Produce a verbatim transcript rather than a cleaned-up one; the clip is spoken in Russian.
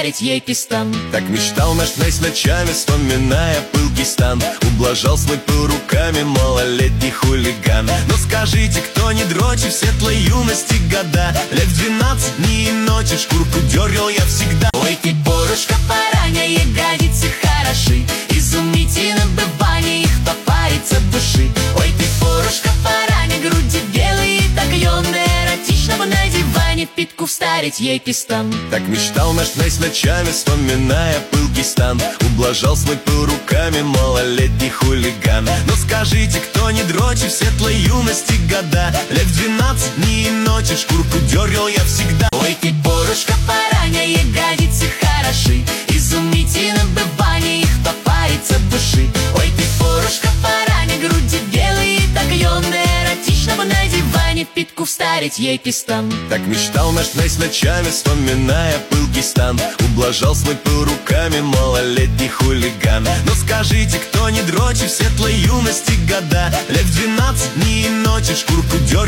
вставить ей пистон. Так мечтал наш князь ночами, вспоминая пылкий стан. Ублажал свой пыл руками малолетний хулиган. Но скажите, кто не дрочит в светлой юности года? Лет в двенадцать дней и ночи шкурку дергал я всегда. Ой, ты, порушка, пораня, ягодицы хороши, изумительно бывание их попарится в души. Ой, ты, порушка, пораня, груди белые, так юные, эротично бы на диване питку вставить ей пистон. Так мечтал наш князь ночами, вспоминая пылкий стан. Ублажал свой пыл руками малолетний хулиган. Но скажите, кто не дрочит в светлой юности года? Лет в двенадцать дней и ночи шкурку дергал я всегда. Ой, ты, порушка, пораня, ягодицы хороши, изумительно бывание их попарится в души. Ой, ты, порушка, пораня, груди белые, так юные, эротично бы на диване питку вставить ей пистон. Так мечтал наш князь ночами, вспоминая пылкий стан. Ублажал свой пыл руками малолетний хулиган. Но скажите, кто не дрочит в светлой юности года? Лет в двенадцать дней и ночи шкурку дергал